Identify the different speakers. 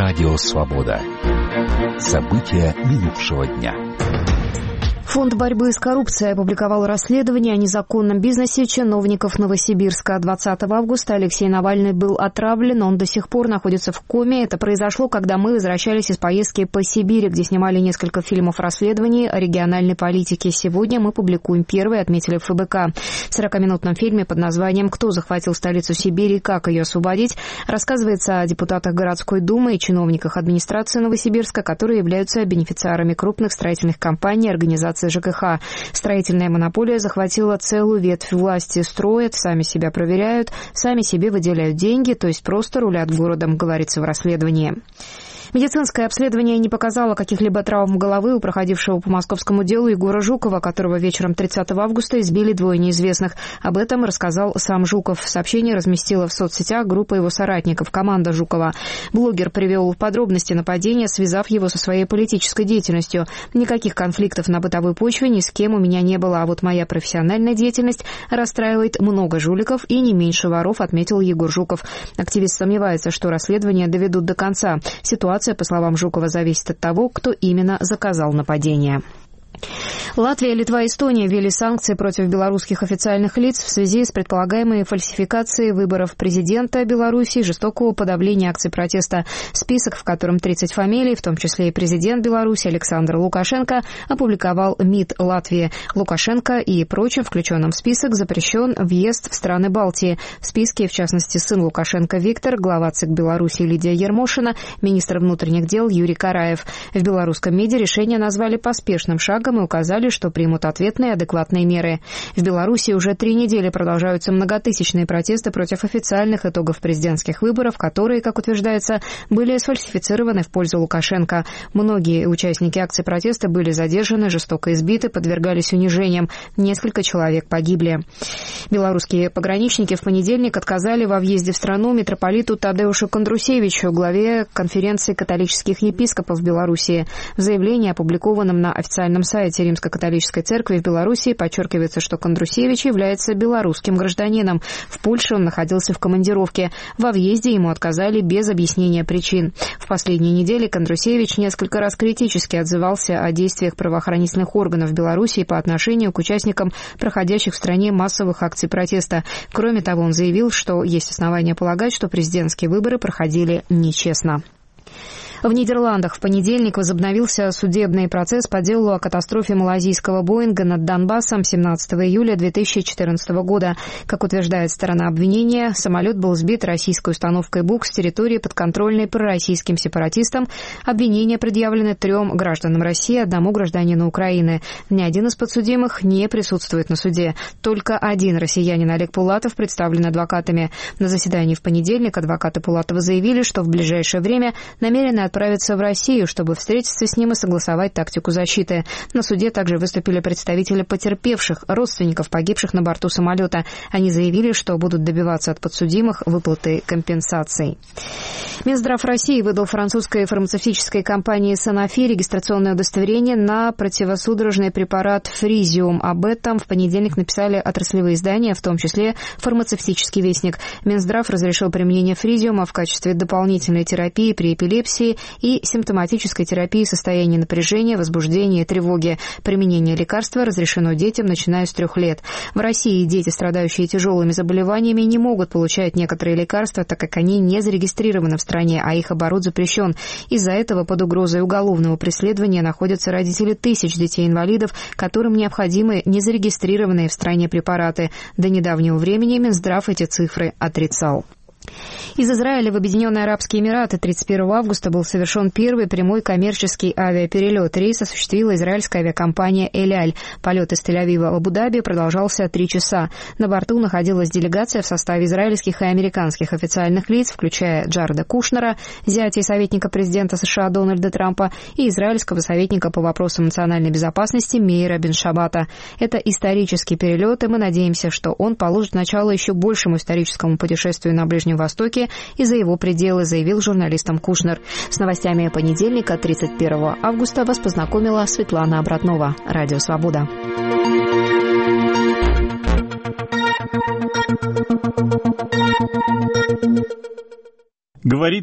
Speaker 1: Радио «Свобода». События минувшего дня.
Speaker 2: Фонд борьбы с коррупцией опубликовал расследование о незаконном бизнесе чиновников Новосибирска. 20 августа Алексей Навальный был отравлен, он до сих пор находится в коме. Это произошло, когда мы возвращались из поездки по Сибири, где снимали несколько фильмов расследований о региональной политике. Сегодня мы публикуем первый, отметили в ФБК. В 40-минутном фильме под названием «Кто захватил столицу Сибири и как ее освободить» рассказывается о депутатах городской думы и чиновниках администрации Новосибирска, которые являются бенефициарами крупных строительных компаний и организаций ЖКХ. Строительная монополия захватила целую ветвь власти. Строят, сами себя проверяют, сами себе выделяют деньги, то есть просто рулят городом, говорится в расследовании. Медицинское обследование не показало каких-либо травм головы у проходившего по московскому делу Егора Жукова, которого вечером 30 августа избили двое неизвестных. Об этом рассказал сам Жуков. Сообщение разместила в соцсетях группа его соратников, команда Жукова. Блогер привел подробности нападения, связав его со своей политической деятельностью. Никаких конфликтов на бытовой почве ни с кем у меня не было, а вот моя профессиональная деятельность расстраивает много жуликов и не меньше воров, отметил Егор Жуков. Активист сомневается, что расследование доведут до конца. Ситуация, по словам Жукова, зависит от того, кто именно заказал нападение. Латвия, Литва и Эстония ввели санкции против белорусских официальных лиц в связи с предполагаемой фальсификацией выборов президента Беларуси и жестокого подавления акций протеста. Список, в котором 30 фамилий, в том числе и президент Беларуси Александр Лукашенко, опубликовал МИД Латвии. Лукашенко и прочим включенным в список запрещен въезд в страны Балтии. В списке, в частности, сын Лукашенко Виктор, глава ЦИК Беларуси Лидия Ермошина, министр внутренних дел Юрий Караев. В белорусском МИДе решение назвали поспешным шагом и указали, что примут ответные адекватные меры. В Беларуси уже 3 недели продолжаются многотысячные протесты против официальных итогов президентских выборов, которые, как утверждается, были сфальсифицированы в пользу Лукашенко. Многие участники акций протеста были задержаны, жестоко избиты, подвергались унижениям. Несколько человек погибли. Белорусские пограничники в понедельник отказали во въезде в страну митрополиту Тадеушу Кондрусевичу, главе конференции католических епископов Белоруссии. В заявлении, опубликованном на официальном сайте Римско-католической церкви в Беларуси, подчеркивается, что Кондрусевич является белорусским гражданином. В Польше он находился в командировке. Во въезде ему отказали без объяснения причин. В последние недели Кондрусевич несколько раз критически отзывался о действиях правоохранительных органов Беларуси по отношению к участникам проходящих в стране массовых акций протеста. Кроме того, он заявил, что есть основания полагать, что президентские выборы проходили нечестно. В Нидерландах в понедельник возобновился судебный процесс по делу о катастрофе малайзийского «Боинга» над Донбассом 17 июля 2014 года. Как утверждает сторона обвинения, самолет был сбит российской установкой БУК с территории, подконтрольной пророссийским сепаратистам. Обвинения предъявлены 3 гражданам России, 1 гражданину Украины. Ни один из подсудимых не присутствует на суде. Только один россиянин Олег Пулатов представлен адвокатами. На заседании в понедельник адвокаты Пулатова заявили, что в ближайшее время намерены отправиться в Россию, чтобы встретиться с ним и согласовать тактику защиты. На суде также выступили представители потерпевших, родственников погибших на борту самолета. Они заявили, что будут добиваться от подсудимых выплаты компенсаций. Минздрав России выдал французской фармацевтической компании Sanofi регистрационное удостоверение на противосудорожный препарат Фризиум. Об этом в понедельник написали отраслевые издания, в том числе «Фармацевтический вестник». Минздрав разрешил применение Фризиума в качестве дополнительной терапии при эпилепсии и симптоматической терапии состояния напряжения, возбуждения и тревоги. Применение лекарства разрешено детям, начиная с 3 лет. В России дети, страдающие тяжелыми заболеваниями, не могут получать некоторые лекарства, так как они не зарегистрированы в стране, а их оборот запрещен. Из-за этого под угрозой уголовного преследования находятся родители тысяч детей-инвалидов, которым необходимы незарегистрированные в стране препараты. До недавнего времени Минздрав эти цифры отрицал. Из Израиля в Объединенные Арабские Эмираты 31 августа был совершен первый прямой коммерческий авиаперелет. Рейс осуществила израильская авиакомпания «Эль-Аль». Полет из Тель-Авива в Абу-Даби продолжался 3 часа. На борту находилась делегация в составе израильских и американских официальных лиц, включая Джареда Кушнера, зятя и советника президента США Дональда Трампа, и израильского советника по вопросам национальной безопасности Меира Бен-Шабата. Это исторический перелет, и мы надеемся, что он положит начало еще большему историческому путешествию на Ближнем Востоке и за его пределы, заявил журналистам Кушнер. С новостями понедельника, 31 августа, вас познакомила Светлана Обратнова. Радио «Свобода».
Speaker 3: Говорит